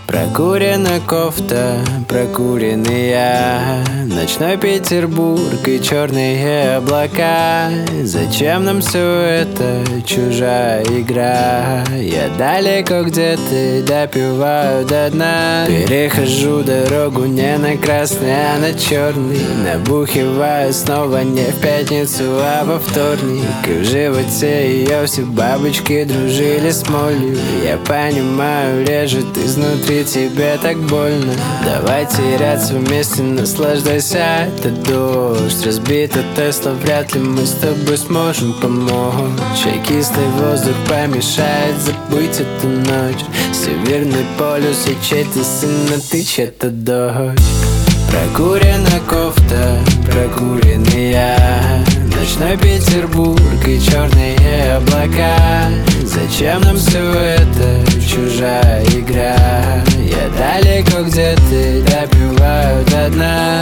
Прокурена кофта, прокуренный я, ночной Петербург и черные облака. Зачем нам все это, чужая игра? Я далеко, где ты, допиваю до дна. Перехожу дорогу не на красный, а на черный. Набухиваю снова не в пятницу, а во вторник. И в животе ее все бабочки дружили с молью. Я понимаю, лежит изнутри, тебе так больно. Давай теряться вместе, наслаждайся. Это дождь, разбита Тесла, вряд ли мы с тобой сможем помочь. Чекистый воздух помешает забыть эту ночь. Северный полюс, я чей-то сын, а ты чей-то дочь. Прокурена кофта, прокуренный я, ночной Петербург и черные облака. Зачем нам все это, чужая игра? Я далеко, где ты, допиваю до дна.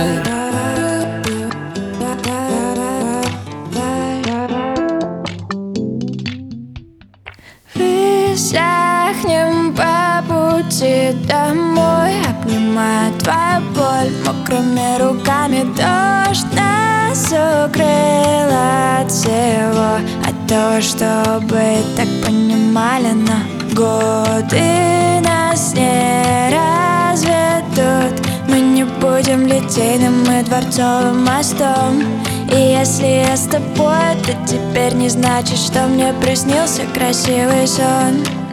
Высохнем по пути домой, обнимая твою боль мокрыми руками. Дождь нас укрыл от всего, от того, чтобы так понимали, но годы нас не разведут. Мы не будем литейным и дворцовым мостом. И если я с тобой, то теперь не значит, что мне приснился красивый сон.